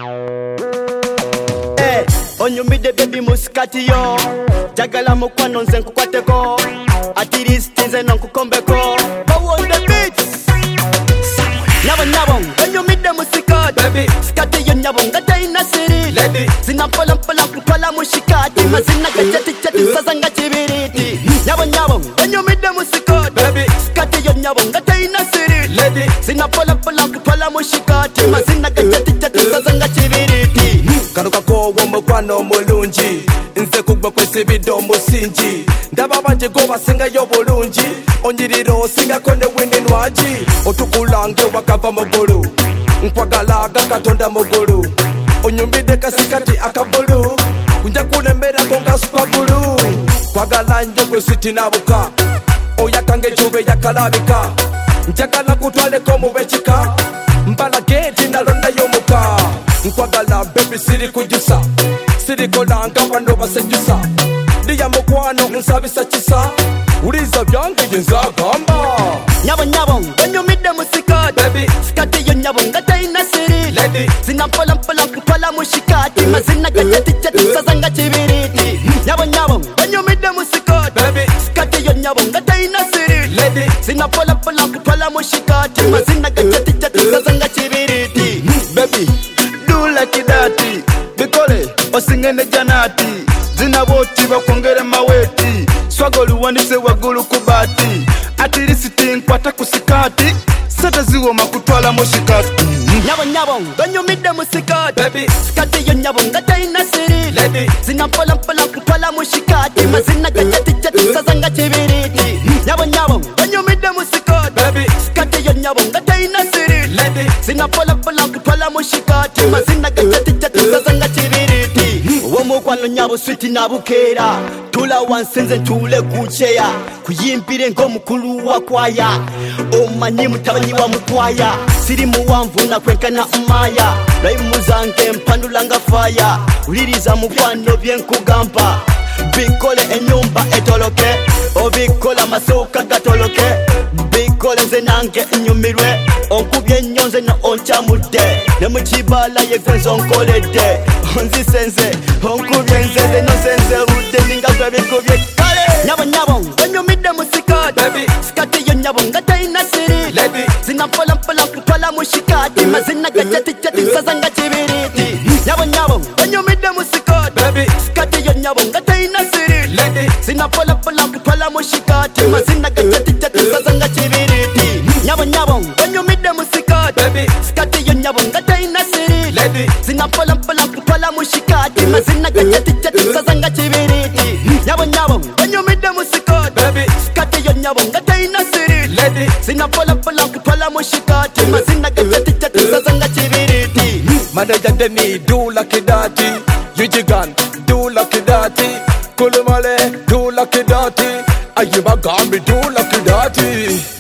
Onyumide baby muskati yo Jagala mukwano nze nkukwateko At least nze nkukombeko Go on the beats Nyabo onyumide musikati baby Skati yo nyabo ngata inasiri lady Zinampola kupala mushikati Mazina gachati sasa ngachibiriti Nyabo onyumide musikati baby Skati yo nyabo ngata inasiri lady Zinampola kupala mushikati Mazina gachati sasa ngachibiriti Karuka ko womukwano mulungi nze kugwa kwesibido musingi ndaba banje go basinga yo bulungi onyiriro singa kone winenwaji otukulange wakava mugulu nkwagalaga katonda mugulu onyumbide kasikati akabulu kunja kulembera konga supabulu kwagalanje kwesiti nabuka oyakange jube yakalabika njagala kutwaleko mubekika mbala geti nalonda yomuka nkwagala baby siri kujisa siri kolanga bano basejusa ndiya mukwano nsabisa kisa uliza byange genzagamba Nyabo onyumide musikati baby skati yo nyabo ngata inasiri lady Zinampola kupala mushikati Mazina gachati sasa ngachibiriti Nyabo onyumide musikati baby skati yo nyabo ngata inasiri lady Zinampola kupala mushikati Mazina gachati sasa ngachibiriti Baby do like that Bikole osingene janati Zinaboti bakongere maweti Swagolu wanise wagulu kubati Atirisiti nkwata kusikati Sata ziwo makutwala mushikati Nyabo onyumide musikati baby Skati yo nyabo ngata inasiri lady Zinampola kupala mushikati Mazina gachati sasa ngachibiriti Nyabo onyumide musikati baby Skati yo nyabo ngata inasiri lady Zinampola kupala mushikati Mazina gachati sasa ngachibiriti Womukwano nyabo switi nabukera Tula wansenze tule kucheya Kuyimpire ngo mukulu wa kwaya Omanyi mutabanyi wa mukwaya Siri muwamvu na kwenkana umaya Raimu zange mpandulanga faya Uliriza mukwano byenkugamba Bikole enyumba etoloke Obikola masuka gatoloke Bikole nze nange nyumirwe Onkubye nyonze na onchamude Nemuchibala yekwenze onkolede Onzisenze onkubye nzeze no senze ude Ningabwe bikubye kale Nyabo onyumide musikati baby skati yo nyabo ngata inasiri lady Zinampola kupala mushikati Mazina gachati sasa ngachibiriti Nyabo onyumide musikati baby skati yo nyabo ngata inasiri lady Zinampola kupala mushikati Mazina gachati sasa ngachibiriti Nyabo onyumide musikati baby skati yo nyabo ngata inasiri lady Zinampola kupala mushikati Mazina gachati sasa ngachibiriti Nyabo onyumide musikati baby skati yo nyabo ngata inasiri lady Zinampola kupala mushikati Mazina gachati sasa ngachibiriti manager Demi do like that Yujigan do like that Kulumale do like that Ayiba Gambi do like that